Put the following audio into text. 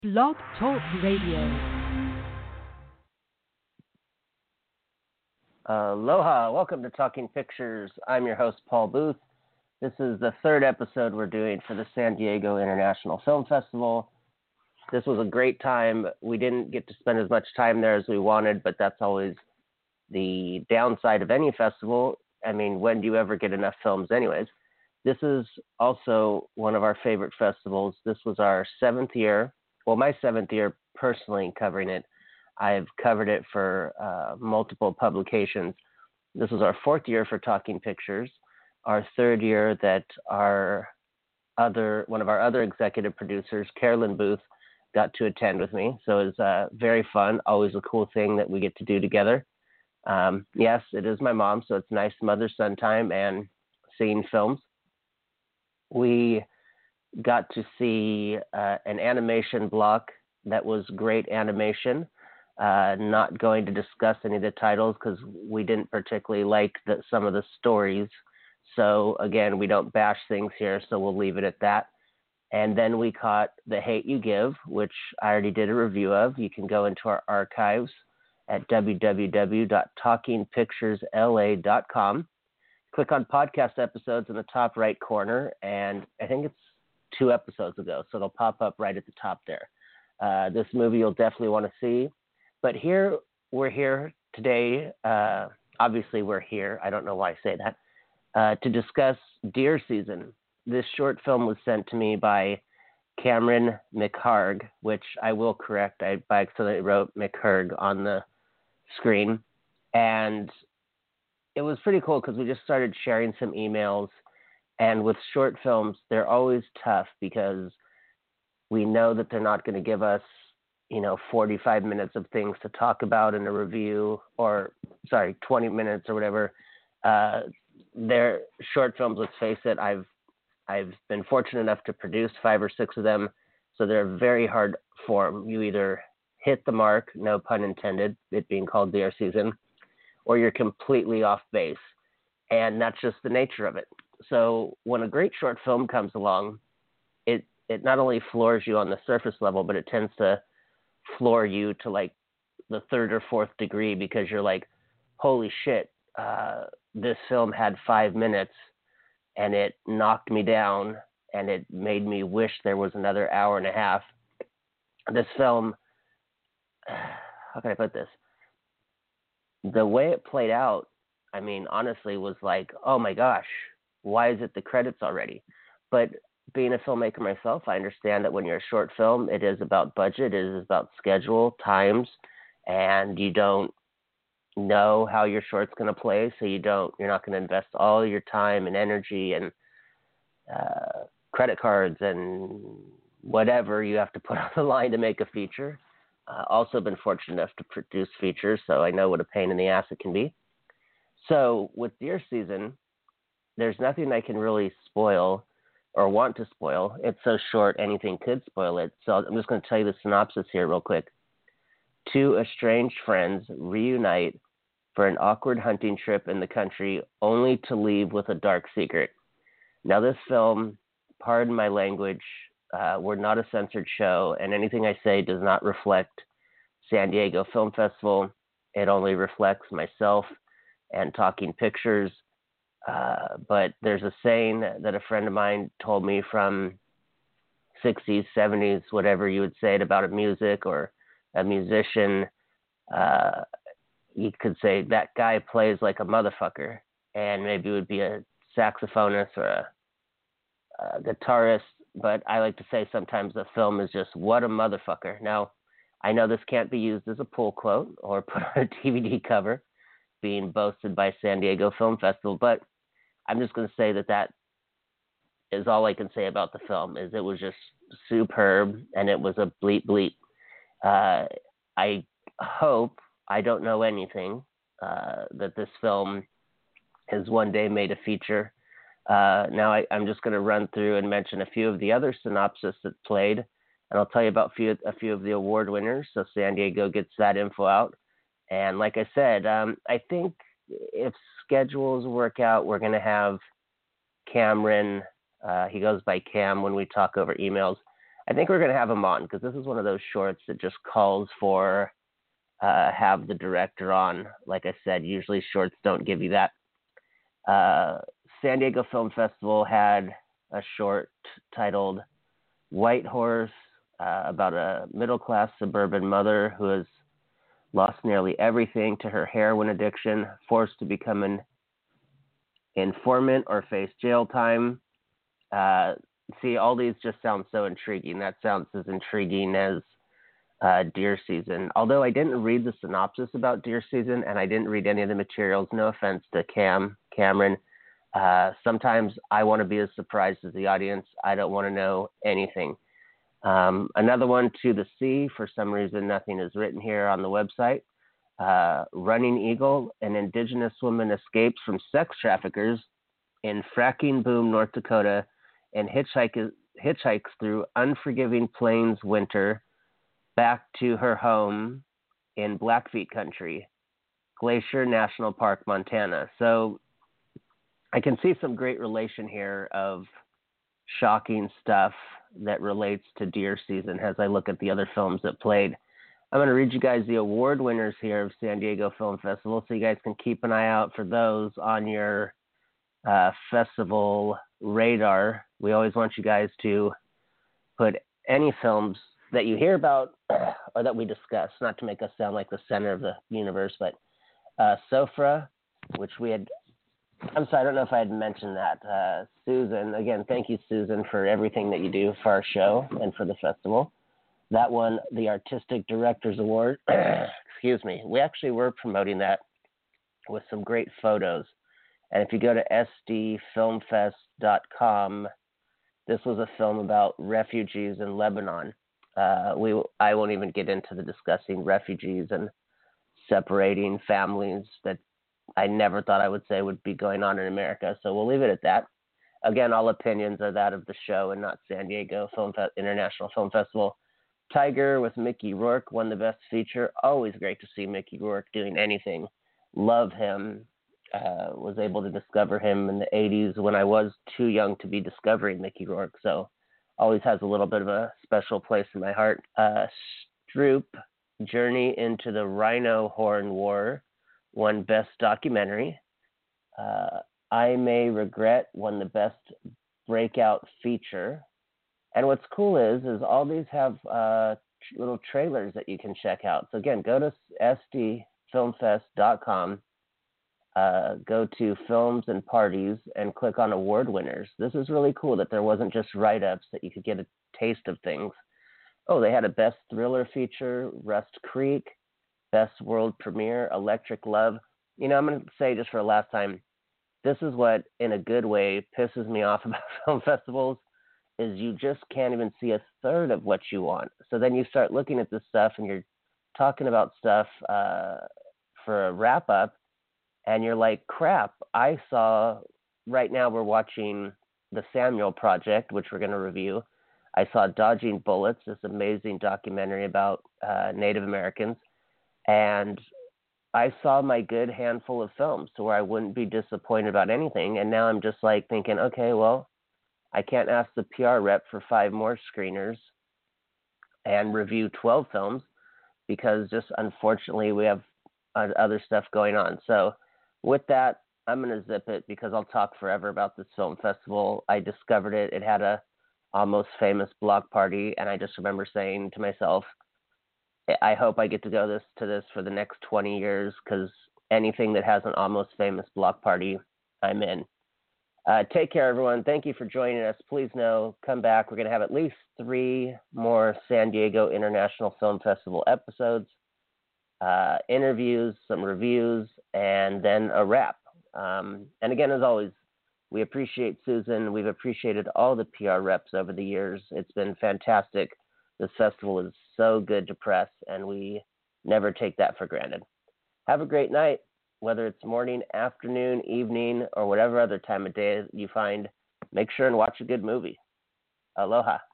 Blog Talk Radio. Aloha, welcome to Talking Pictures. I'm your host, Paul Booth. This is the third episode we're doing for the San Diego International Film Festival. This was a great time. We didn't get to spend as much time there as we wanted, but that's always the downside of any festival. I mean, when do you ever get enough films anyways? This is also one of our favorite festivals. This was our seventh year. Well, my seventh year personally covering it. I've covered it for multiple publications. This was our fourth year for Talking Pictures, our third year that one of our other executive producers, Carolyn Booth, got to attend with me. So it was very fun, always a cool thing that we get to do together. Yes, it is my mom, so it's nice mother-son time and seeing films. We got to see an animation block that was great animation. Not going to discuss any of the titles because we didn't particularly like some of the stories. So again, we don't bash things here, so we'll leave it at that. And then we caught The Hate U Give, which I already did a review of. You can go into our archives at www.talkingpicturesla.com. Click on podcast episodes in the top right corner, and I think it's 2 episodes ago, so it'll pop up right at the top there. This movie you'll definitely want to see. But we're here today. Obviously, we're here. I don't know why I say that. To discuss Deer Season. This short film was sent to me by Cameron McHargue, which I will correct. I by accident wrote McHargue on the screen. And it was pretty cool because we just started sharing some emails. And with short films, they're always tough because we know that they're not going to give us 45 minutes of things to talk about in a review, 20 minutes or whatever. They're short films, let's face it. I've been fortunate enough to produce 5 or 6 of them, so they're very hard form. You either hit the mark, no pun intended, it being called Deer Season, or you're completely off base, and that's just the nature of it. So when a great short film comes along, it not only floors you on the surface level, but it tends to floor you to like the 3rd or 4th degree because you're like, holy shit, this film had 5 minutes and it knocked me down and it made me wish there was another hour and a half. This film, how can I put this? The way it played out, I mean, honestly, was like, oh my gosh, why is it the credits already? But being a filmmaker myself, I understand that when you're a short film, it is about budget, it is about schedule, times, and you don't know how your short's going to play, so you're not going to invest all your time and energy and credit cards and whatever you have to put on the line to make a feature. Also been fortunate enough to produce features, so I know what a pain in the ass it can be. So with Deer Season, there's nothing I can really spoil or want to spoil. It's so short, anything could spoil it. So I'm just going to tell you the synopsis here real quick. 2 estranged friends reunite for an awkward hunting trip in the country, only to leave with a dark secret. Now, this film, pardon my language, we're not a censored show, and anything I say does not reflect San Diego Film Festival. It only reflects myself and Talking Pictures. But there's a saying that a friend of mine told me from 60s, 70s, whatever you would say it about a music or a musician. You could say that guy plays like a motherfucker, and maybe it would be a saxophonist or a guitarist. But I like to say sometimes the film is just what a motherfucker. Now, I know this can't be used as a pull quote or put on a DVD cover, being boasted by San Diego Film Festival, but I'm just going to say that is all I can say about the film, is it was just superb, and it was a bleep bleep. I hope, I don't know anything, that this film has one day made a feature. Now I'm just going to run through and mention a few of the other synopses that played, and I'll tell you about a few of the award winners, so San Diego gets that info out. And like I said, I think if schedules work out, we're going to have Cameron, he goes by Cam when we talk over emails. I think we're going to have him on because this is one of those shorts that just calls for have the director on. Like I said, usually shorts don't give you that. San Diego Film Festival had a short titled White Horse about a middle-class suburban mother who has lost nearly everything to her heroin addiction, forced to become an informant or face jail time. See, all these just sound so intriguing. That sounds as intriguing as Deer Season. Although I didn't read the synopsis about Deer Season, and I didn't read any of the materials. No offense to Cameron. Sometimes I want to be as surprised as the audience. I don't want to know anything. Another one, To the Sea. For some reason, nothing is written here on the website. Running Eagle. An indigenous woman escapes from sex traffickers in Fracking Boom, North Dakota, and hitchhikes through unforgiving plains winter back to her home in Blackfeet country, Glacier National Park, Montana. So I can see some great relation here of shocking stuff that relates to Deer Season as I look at the other films that played. I'm going to read you guys the award winners here of San Diego Film Festival so you guys can keep an eye out for those on your festival radar. We always want you guys to put any films that you hear about or that we discuss, not to make us sound like the center of the universe, but Sofra, which we had, I'm sorry, I don't know if I had mentioned that. Susan, again, thank you, Susan, for everything that you do for our show and for the festival. That won the Artistic Directors Award. Excuse me. We actually were promoting that with some great photos. And if you go to sdfilmfest.com, this was a film about refugees in Lebanon. I won't even get into the discussing refugees and separating families that I never thought I would say would be going on in America. So we'll leave it at that. Again, all opinions are that of the show and not San Diego International Film Festival. Tiger with Mickey Rourke won the Best Feature. Always great to see Mickey Rourke doing anything. Love him. Was able to discover him in the 80s when I was too young to be discovering Mickey Rourke. So always has a little bit of a special place in my heart. Stroop, Journey into the Rhino Horn War, won Best Documentary. I May Regret won the Best Breakout Feature. And what's cool is all these have little trailers that you can check out. So again, go to sdfilmfest.com. Go to Films and Parties and click on Award Winners. This is really cool that there wasn't just write-ups, that you could get a taste of things. Oh, they had a Best Thriller Feature, Rust Creek, Best World Premiere, Electric Love. You know, I'm going to say just for the last time, this is what, in a good way, pisses me off about film festivals, is you just can't even see a third of what you want. So then you start looking at this stuff and you're talking about stuff for a wrap-up, and you're like, crap, right now we're watching The Samuel Project, which we're going to review. I saw Dodging Bullets, this amazing documentary about Native Americans. And I saw my good handful of films to where I wouldn't be disappointed about anything. And now I'm just like thinking, okay, well, I can't ask the PR rep for 5 more screeners and review 12 films because just unfortunately we have other stuff going on. So with that, I'm going to zip it because I'll talk forever about this film festival. I discovered it. It had a Almost Famous block party, and I just remember saying to myself, I hope I get to go to this for the next 20 years because anything that has an Almost Famous block party, I'm in. Take care, everyone. Thank you for joining us. Please know, come back. We're going to have at least 3 more San Diego International Film Festival episodes, interviews, some reviews, and then a wrap. And again, as always, we appreciate Susan. We've appreciated all the PR reps over the years. It's been fantastic. This festival is so good to press, and we never take that for granted. Have a great night, whether it's morning, afternoon, evening, or whatever other time of day you find. Make sure and watch a good movie. Aloha.